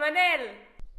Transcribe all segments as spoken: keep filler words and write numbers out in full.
Manel!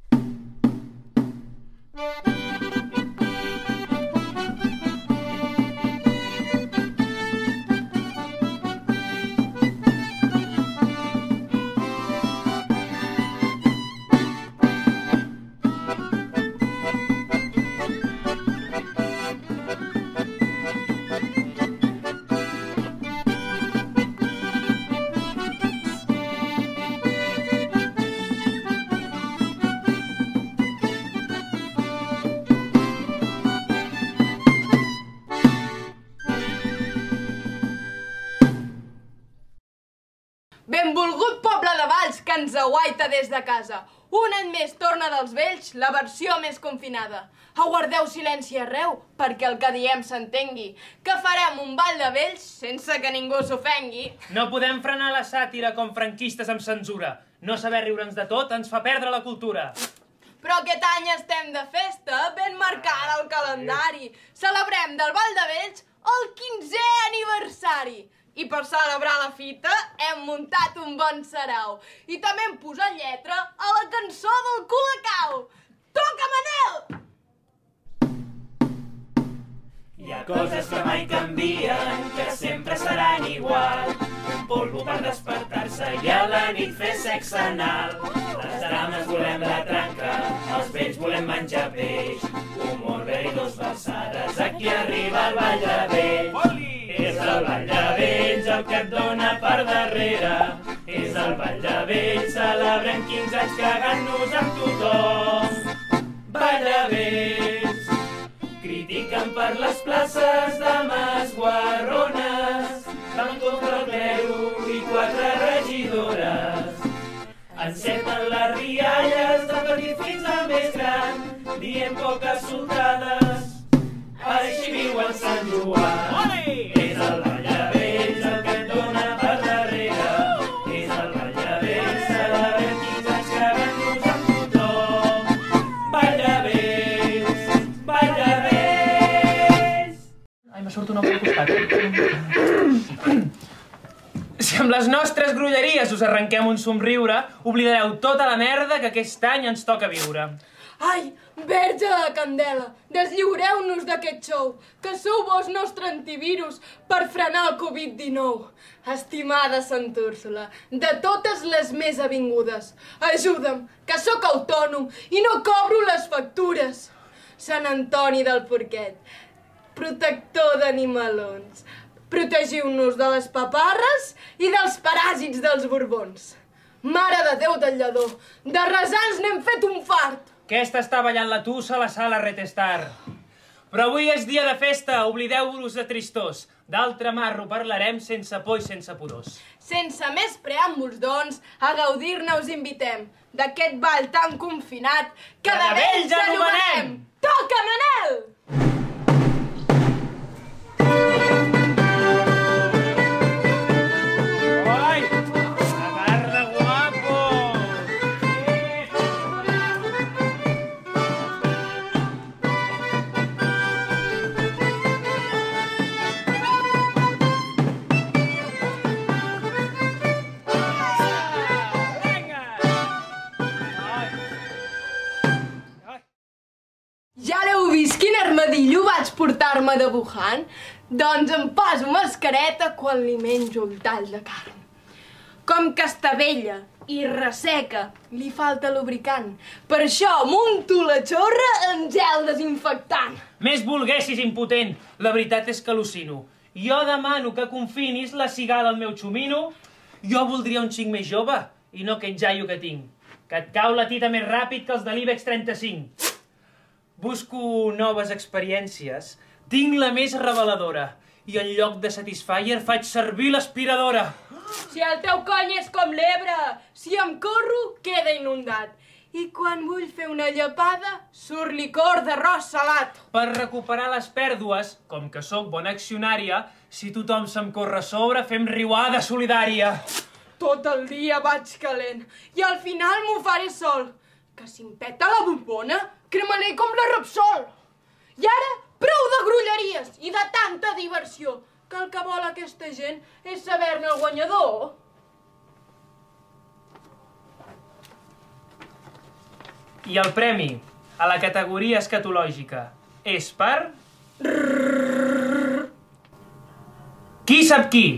Benvolgut poble de Valls que ens aguaita des de casa. Un any més torna dels vells, la versió més confinada. Aguardeu silenci arreu perquè el que diem s'entengui, que farem un ball de vells sense que ningú s'ofengui. No podem frenar la sàtira com franquistes amb censura. No saber riure'ns de tot ens fa perdre la cultura. Però aquest any estem de festa, ben marcada al calendari. Celebrem del ball de vells el quinzè aniversari. I per celebrar la fita hem muntat un bon sarau. I també hem posat lletra a la cançó del Colacau. Toca, Manel! Hi ha coses que mai canvien, que sempre seran igual. Un polvo per despertar-se i a la nit fer sexe anal. Les dames volem la tranca, els vells volem menjar peix. Humor verd i dos versades, aquí arriba el ball de vells. És el ball de vells el que et dona per darrere. És el ball de vells, celebrem quinze anys cagant-nos amb tothom. Ball de vells, critiquen per les places de Masguarrones. Van contra el clero i quatre regidores. Enceten les rialles de petit fins al més gran, dient poques soltades. Així viu el Sant Joan. És el ball de vells el que et dona per darrere. És el ball de vells, celebrem quinze anys cagant-nos amb tothom. Ball de vells, ball de vells. Ai, m'ha sortit una pel costat. Si amb les nostres grolleries us arrenquem un somriure, oblidareu tota la merda que aquest any ens toca viure. Ai, verge de candela, deslliureu-nos d'aquest xou, que sou vos nostre antivirus per frenar el covid dinou. Estimada Sant Úrsula, de totes les més avingudes, ajuda'm, que sóc autònom i no cobro les factures. Sant Antoni del Porquet, protector d'animalons, protegiu-nos de les paparres i dels paràsits dels borbons. Mare de Déu del Lledó, de resants n'hem fet un fart. Aquesta està ballant la tussa a la sala Retestar. Però avui és dia de festa, oblideu-vos de tristors. D'altre marro parlarem sense por i sense pudors. Sense més preàmbuls, doncs, a gaudir-ne us invitem d'aquest ball tan confinat que de vells anomenem. Toca, Manel! Ja l'heu vist quin armadillo vaig portar-me de Wuhan? Doncs em poso mascareta quan li menjo el tall de carn. Com que està vella i resseca, li falta lubricant. Per això munto la xorra en gel desinfectant. Més volguessis, impotent. La veritat és que al·lucino. Jo demano que confinis la cigala al meu xumino. Jo voldria un xic més jove i no aquest jaio que tinc, que et cau la tita més ràpid que els de l'Ibex trenta-cinc. Busco noves experiències, tinc la més reveladora i en lloc de Satisfyer faig servir l'aspiradora. Si el teu cony és com l'Ebre, si em corro, queda inundat. I quan vull fer una llepada, surt licor d'arròs salat. Per recuperar les pèrdues, com que sóc bona accionària, si tothom se'm corre a sobre, fem riuada solidària. Tot el dia vaig calent i al final m'ho faré sol. Que si em peta la bombona, cremaré com la Repsol. I ara, prou de grolleries i de tanta diversió, que el que vol aquesta gent és saber-ne el guanyador. I el premi a la categoria escatològica és per... Qui sap qui?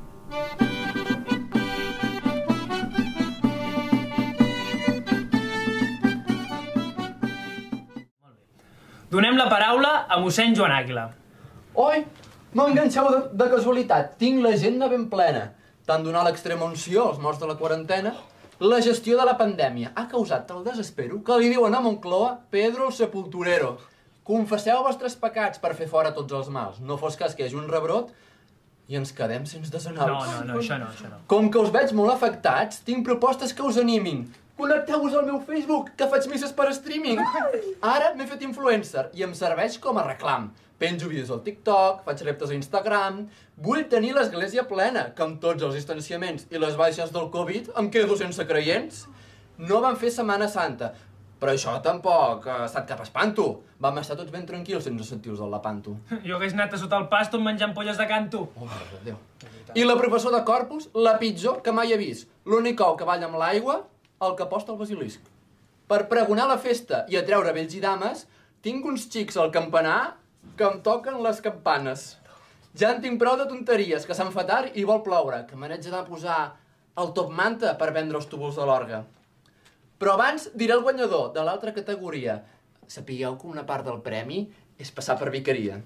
Donem la paraula a mossèn Joan Àguila. Oi, m'enganxeu de, de casualitat. Tinc l'agenda ben plena. Tant donar l'extrema unció als morts de la quarantena, la gestió de la pandèmia ha causat tal desespero que li diuen a Moncloa Pedro el Sepulturero. Confesseu vostres pecats per fer fora tots els mals. No fos cas que hi hagi un rebrot i ens quedem sense desenals. No, no, no, això no, això no. Com que us veig molt afectats, tinc propostes que us animin. Connecteu-vos al meu Facebook, que faig misses per streaming. Ara m'he fet influencer i em serveix com a reclam. Penjo vídeos al TikTok, faig reptes a Instagram... Vull tenir l'església plena, que amb tots els distanciaments i les baixes del Covid em quedo sense creients. No vam fer Setmana Santa, però això tampoc ha estat cap espanto. Vam estar tots ben tranquils sense sentir-nos del lapanto. Jo hagués anat a sota el pasto menjant polles de canto. Oh, mare de Déu. I la professó de Corpus, la pitjor que mai he vist. L'únic ou que balla amb l'aigua, el que posta el basilisc. Per pregonar la festa i atreure vells i dames, tinc uns xics al campanar que em toquen les campanes. Ja en tinc prou de tonteries, que se'n fa tard i vol ploure, que me n'haig de posar el top manta per vendre els túbuls de l'orga. Però abans diré el guanyador de l'altra categoria. Sapigueu que una part del premi és passar per vicaria.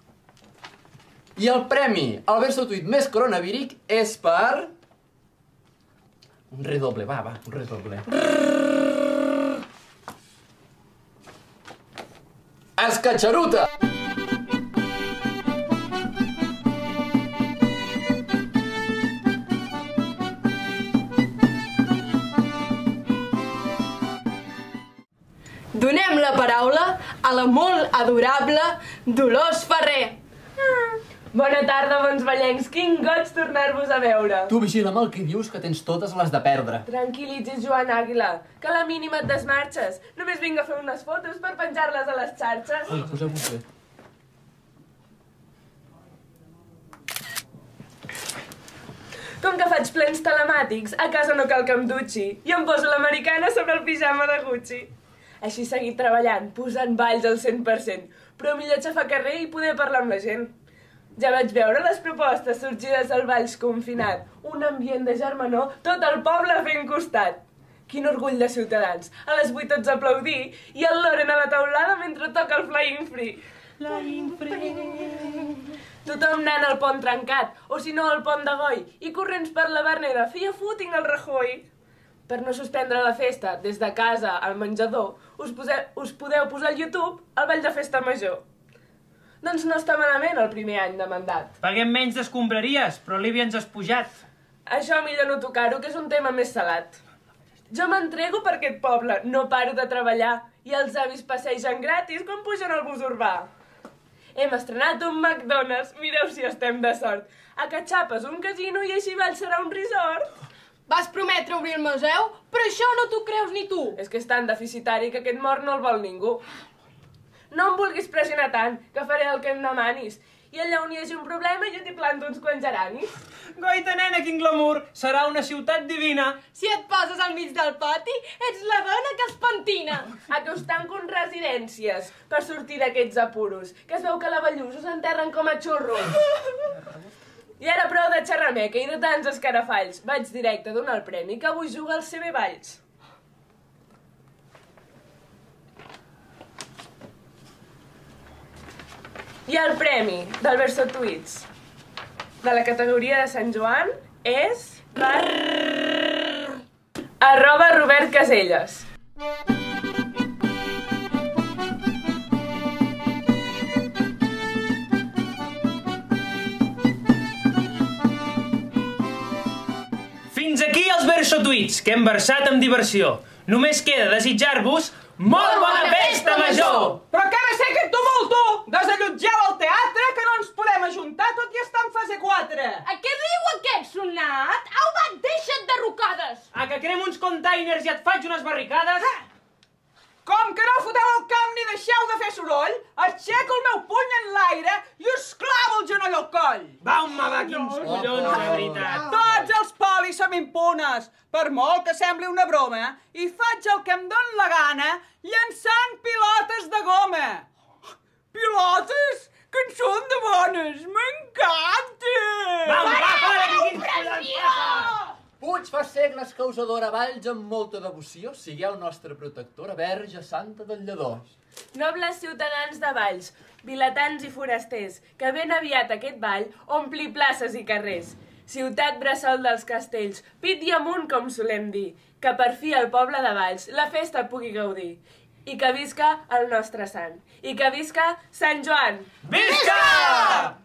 I el premi al verso tuit més coronavíric és per... Un redoble, va, va, un redoble. Escatxaruta! Donem la paraula a la molt adorable Dolors Ferrer. Bona tarda, bons ballencs. Quin goig tornar-vos a veure. Tu vigila amb el que dius, que tens totes les de perdre. Tranquil·litzis, Joan Àguila, que a la mínima et desmarxes. Només vinc a fer unes fotos per penjar-les a les xarxes. Ui, poseu-vos bé. Com que faig plens telemàtics, a casa no cal que em dutxi i em poso l'americana sobre el pijama de Gucci. Així seguir treballant, posant balls al cent per cent, però millor aixafar carrer i poder parlar amb la gent. Ja vaig veure les propostes sorgides al Valls confinat. Un ambient de germanor, tot el poble fent costat. Quin orgull de ciutadans. A les vuit tots aplaudir i el Loren a la taulada mentre toca el Flying Free. Flying Free. Tothom anant al pont trencat, o si no al pont de Goi, i corrents per la Verneda, feia footing al Rajoy. Per no suspendre la festa, des de casa al menjador, us, poseu, us podeu posar al YouTube el ball de festa major. Doncs no està malament el primer any de mandat. Paguem menys d'escombraries, però l'I B I ens has pujat. Això millor no tocar-ho, que és un tema més salat. Jo m'entrego per aquest poble, no paro de treballar, i els avis passegen gratis quan pugen al bus urbà. Hem estrenat un McDonald's, mireu si estem de sort. A Catxapa és un casino i així Valls serà un resort. Vas prometre obrir el museu, però això no t'ho creus ni tu. És que és tan deficitari que aquest mort no el vol ningú. No em vulguis pressionar tant, que faré el que em demanis. I allà on hi hagi un problema jo t'hi planto uns quants geranis. Goita, nena, quin glamour! Serà una ciutat divina! Si et poses al mig del pati, ets la dona que es pentina. A que us tanco en residències per sortir d'aquests apuros, que es veu que a la Ballús us enterren com a xurros. I ara prou de xerrameca i de tants escarafalls. Vaig directe a donar el premi, que avui juga al C B Valls. I el premi del Verso Tuits de la categoria de Sant Joan és per... arroba Robert Caselles. Fins aquí els versotuits, que hem versat amb diversió. Només queda desitjar-vos molt bona festa major! Però què va ser aquest tumulto? Desallotgeu el teatre, que no ens podem ajuntar tot i estar en fase quatre. A què diu aquest sonat? Au, va, deixa't de rocades! A que crem uns containers i et faig unes barricades? Com que no foteu el camp ni deixeu de fer soroll, aixeco el meu puny en l'aire i us clavo el genoll al coll. Va, home, va, quins collons, de veritat. Tots els polis som impunes, per molt que sembli una broma, i faig el que em dóna la gana llançant pilotes de goma. Pilotes? Que en són de bones! M'encanten! Va, va, para, que quins collons. Puig fa segles que us adora Valls amb molta devoció. Sigueu nostra protectora, Verge Santa del Lledó. Nobles ciutadans de Valls, vilatans i forasters, que ben aviat aquest ball ompli places i carrers. Ciutat bressol dels castells, pit i amunt com solem dir, que per fi el poble de Valls la festa pugui gaudir. I que visca el nostre sant. I que visca Sant Joan! Visca!